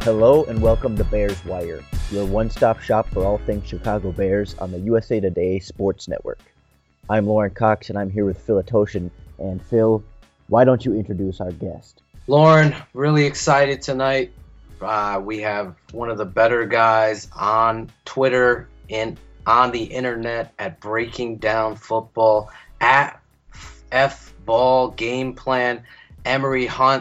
Hello and welcome to Bears Wire, your one-stop shop for all things Chicago Bears on the USA Today Sports Network. I'm Lauren Cox and I'm here with Phil Atoshin. And Phil, why don't you introduce our guest? Lauren, really excited tonight. We have one of the better guys on Twitter and on the internet at Breaking Down Football, at F-Ball Game Plan, Emory Hunt,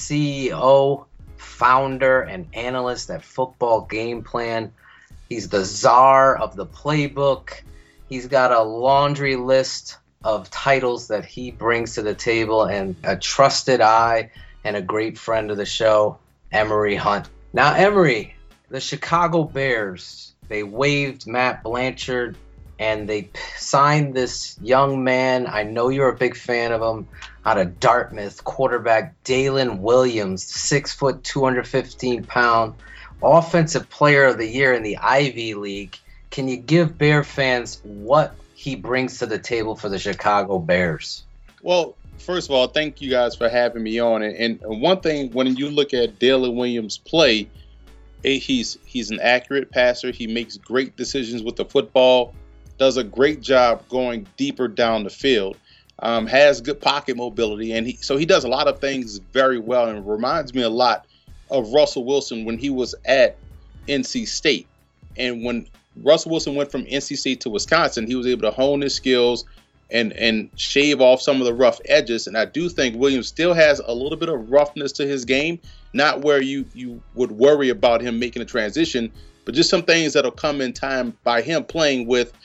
CEO, founder, and analyst at Football Game Plan. He's the czar of the playbook. He's got a laundry list of titles that he brings to the table, and a trusted eye and a great friend of the show, Emory Hunt. Now, Emory, the Chicago Bears, they waived Matt Blanchard, and they signed this young man. I know you're a big fan of him, out of Dartmouth, quarterback Dalen Williams, 6 foot, 215 pound, offensive player of the year in the Ivy League. Can you give Bear fans what he brings to the table for the Chicago Bears? Well, first of all, thank you guys for having me on. And one thing, when you look at Dalen Williams play, he's an accurate passer. He makes great decisions with the football, does a great job going deeper down the field, has good pocket mobility, and he does a lot of things very well, and reminds me a lot of Russell Wilson when he was at NC State. And when Russell Wilson went from NC State to Wisconsin, he was able to hone his skills and shave off some of the rough edges. And I do think Williams still has a little bit of roughness to his game, not where you would worry about him making a transition, but just some things that'll come in time by him playing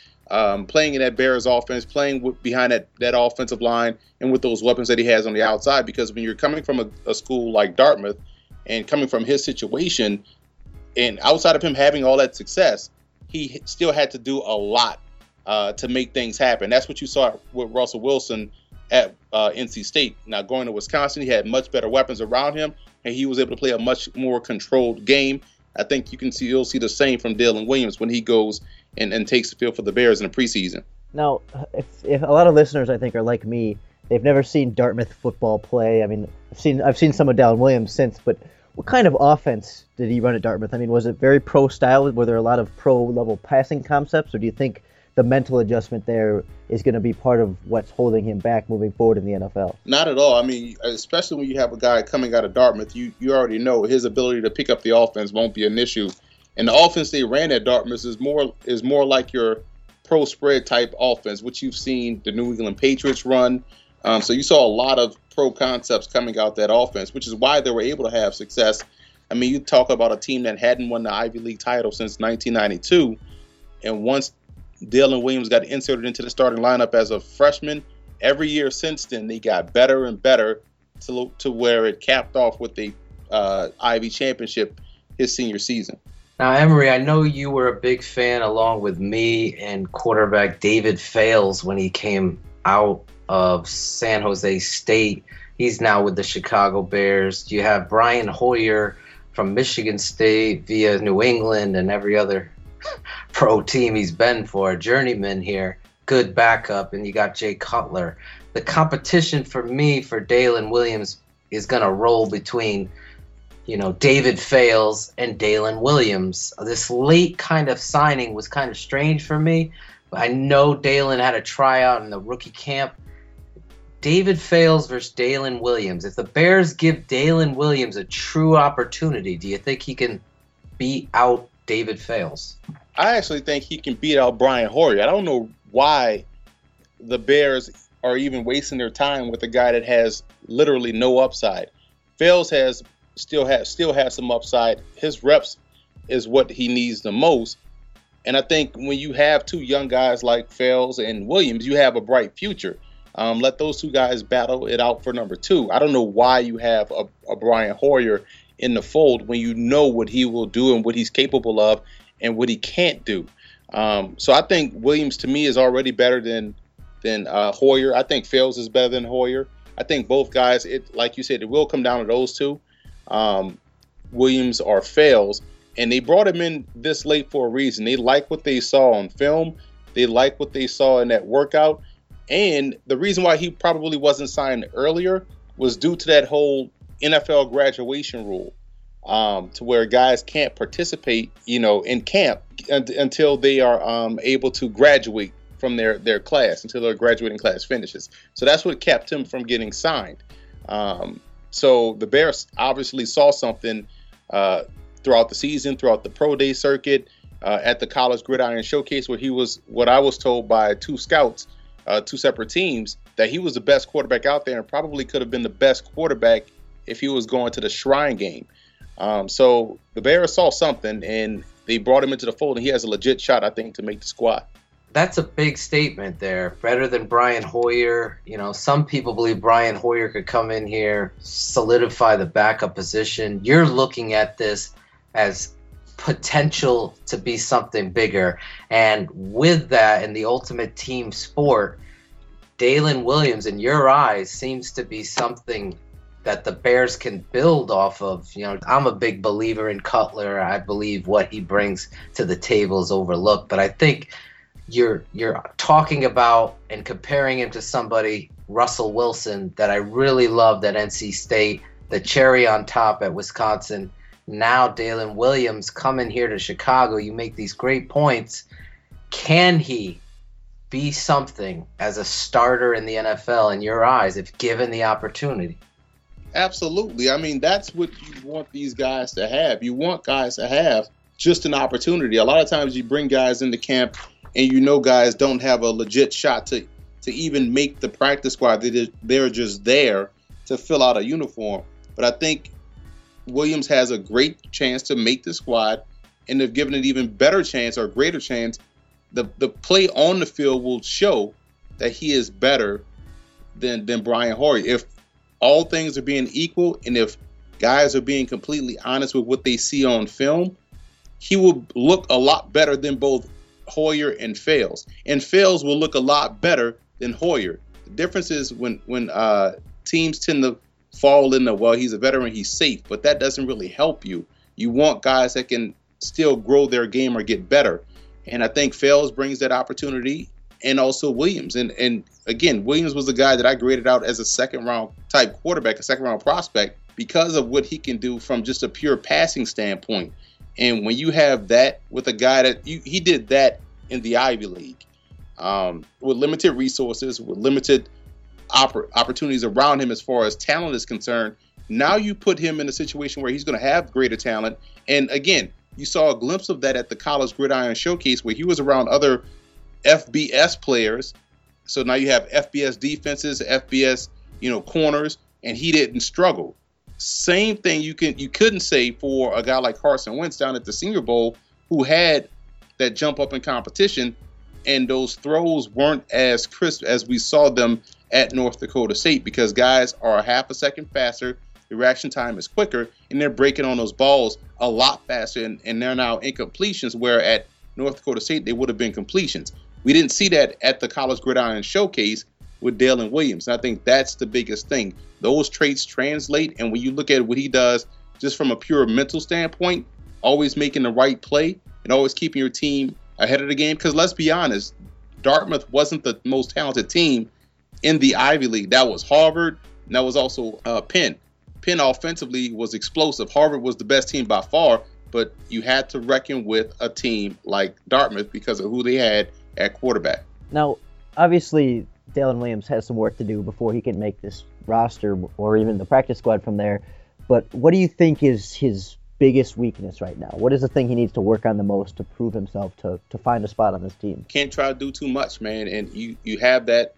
in that Bears offense, behind that offensive line, and with those weapons that he has on the outside. Because when you're coming from a school like Dartmouth and coming from his situation, and outside of him having all that success, he still had to do a lot to make things happen. That's what you saw with Russell Wilson at NC State. Now, going to Wisconsin, he had much better weapons around him, and he was able to play a much more controlled game. I think you'll see the same from Dalen Williams when he goes and takes the field for the Bears in the preseason. Now, if a lot of listeners, I think, are like me, they've never seen Dartmouth football play. I mean, I've seen some of Dalen Williams since, but what kind of offense did he run at Dartmouth? I mean, was it very pro style? Were there a lot of pro level passing concepts, or do you think the mental adjustment there is going to be part of what's holding him back moving forward in the NFL? Not at all. I mean, especially when you have a guy coming out of Dartmouth, you already know his ability to pick up the offense won't be an issue. And the offense they ran at Dartmouth is more like your pro spread type offense, which you've seen the New England Patriots run. So you saw a lot of pro concepts coming out that offense, which is why they were able to have success. I mean, you talk about a team that hadn't won the Ivy League title since 1992, and once Dalen Williams got inserted into the starting lineup as a freshman, every year since then they got better and better to where it capped off with the Ivy championship his senior season. Now, Emory, I know you were a big fan, along with me and quarterback David Fales, when he came out of San Jose State. He's now with the Chicago Bears. You have Brian Hoyer from Michigan State via New England and every other pro team he's been for, a journeyman here, good backup, and you got Jay Cutler. The competition for me for Dalen Williams is going to roll between, David Fales and Dalen Williams. This late kind of signing was kind of strange for me, but I know Dalen had a tryout in the rookie camp. David Fales versus Dalen Williams. If the Bears give Dalen Williams a true opportunity, do you think he can beat out David Fales? I actually think he can beat out Brian Hoyer. I don't know why the Bears are even wasting their time with a guy that has literally no upside. Fales still has some upside. His reps is what he needs the most. And I think when you have two young guys like Fales and Williams, you have a bright future. Let those two guys battle it out for number two. I don't know why you have a Brian Hoyer in the fold when you know what he will do and what he's capable of and what he can't do. So I think Williams, to me, is already better than Hoyer. I think Fales is better than Hoyer. I think both guys, like you said, it will come down to those two, Williams or Fales. And they brought him in this late for a reason. They like what they saw on film. They like what they saw in that workout. And the reason why he probably wasn't signed earlier was due to that whole NFL graduation rule. to where guys can't participate, in camp until they are able to graduate from their class, until their graduating class finishes. So that's what kept him from getting signed. So the Bears obviously saw something throughout the season, throughout the pro day circuit, at the College Gridiron Showcase, where he was, what I was told by two scouts, two separate teams, that he was the best quarterback out there and probably could have been the best quarterback if he was going to the Shrine game. So the Bears saw something, and they brought him into the fold, and he has a legit shot, I think, to make the squad. That's a big statement there. Better than Brian Hoyer. Some people believe Brian Hoyer could come in here, solidify the backup position. You're looking at this as potential to be something bigger. And with that, in the ultimate team sport, Dalen Williams, in your eyes, seems to be something that the Bears can build off of. I'm a big believer in Cutler. I believe what he brings to the table is overlooked. But I think you're talking about and comparing him to somebody, Russell Wilson, that I really loved at NC State, the cherry on top at Wisconsin. Now Dalen Williams coming here to Chicago. You make these great points. Can he be something as a starter in the NFL in your eyes if given the opportunity? Absolutely. I mean, that's what you want these guys to have. You want guys to have just an opportunity. A lot of times you bring guys into camp and guys don't have a legit shot to even make the practice squad. They're just there to fill out a uniform. But I think Williams has a great chance to make the squad, and if given an even better chance or greater chance, the play on the field will show that he is better than Brian Hoyer. If all things are being equal, and if guys are being completely honest with what they see on film, he will look a lot better than both Hoyer and Fales. And Fales will look a lot better than Hoyer. The difference is when teams tend to fall in he's a veteran, he's safe, but that doesn't really help you. You want guys that can still grow their game or get better. And I think Fales brings that opportunity, and also Williams. And again, Williams was the guy that I graded out as a second-round type quarterback, a second-round prospect, because of what he can do from just a pure passing standpoint. And when you have that with a guy he did that in the Ivy League, with limited resources, with limited opportunities around him as far as talent is concerned, now you put him in a situation where he's going to have greater talent. And again, you saw a glimpse of that at the College Gridiron Showcase, where he was around other FBS players. So now you have FBS defenses, FBS, corners, and he didn't struggle. Same thing you couldn't say for a guy like Carson Wentz down at the Senior Bowl, who had that jump up in competition, and those throws weren't as crisp as we saw them at North Dakota State, because guys are a half a second faster, the reaction time is quicker, and they're breaking on those balls a lot faster, and they're now incompletions, where at North Dakota State they would have been completions. We didn't see that at the College Gridiron Showcase with Dalen Williams, and I think that's the biggest thing. Those traits translate, and when you look at what he does just from a pure mental standpoint, always making the right play and always keeping your team ahead of the game, because let's be honest, Dartmouth wasn't the most talented team in the Ivy League. That was Harvard, and that was also Penn. Penn offensively was explosive. Harvard was the best team by far, but you had to reckon with a team like Dartmouth because of who they had at quarterback. Now, obviously, Dalen Williams has some work to do before he can make this roster or even the practice squad from there. But what do you think is his biggest weakness right now? What is the thing he needs to work on the most to prove himself, to find a spot on this team? Can't try to do too much, man. And you have that,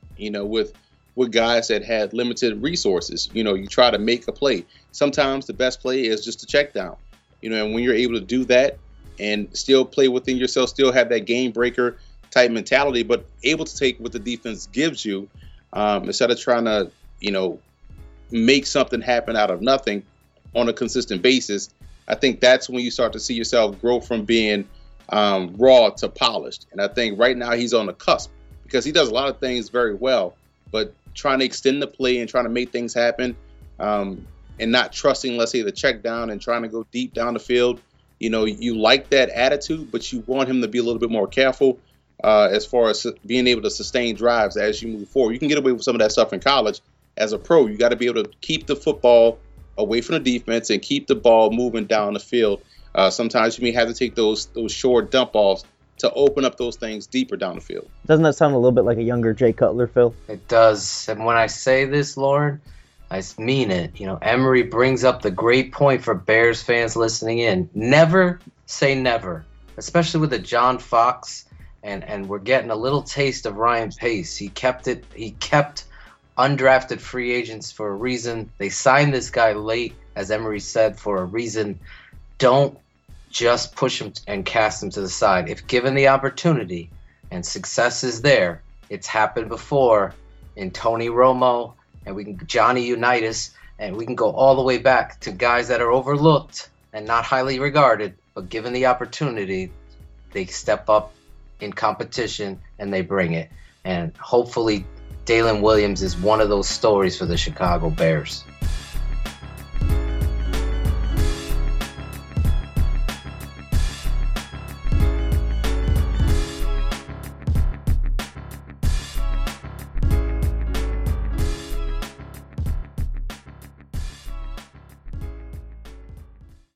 with guys that had limited resources. You try to make a play. Sometimes the best play is just a check down. And when you're able to do that and still play within yourself, still have that game breaker type mentality, but able to take what the defense gives you, instead of trying to, make something happen out of nothing on a consistent basis, I think that's when you start to see yourself grow from being raw to polished. And I think right now he's on the cusp, because he does a lot of things very well, but trying to extend the play and trying to make things happen, and not trusting, let's say, the check down and trying to go deep down the field. You like that attitude, but you want him to be a little bit more careful as far as being able to sustain drives as you move forward. You can get away with some of that stuff in college. As a pro, you got to be able to keep the football away from the defense and keep the ball moving down the field. Sometimes you may have to take those short dump offs to open up those things deeper down the field. Doesn't that sound a little bit like a younger Jay Cutler, Phil? It does. And when I say this, Lauren, I mean it. Emery brings up the great point for Bears fans listening in. Never say never, especially with the John Fox, and we're getting a little taste of Ryan Pace. He kept undrafted free agents for a reason. They signed this guy late, as Emery said, for a reason. Don't just push him and cast him to the side. If given the opportunity and success is there, it's happened before in Tony Romo and Johnny Unitas, and we can go all the way back to guys that are overlooked and not highly regarded, but given the opportunity, they step up in competition and they bring it. And hopefully Dalen Williams is one of those stories for the Chicago Bears.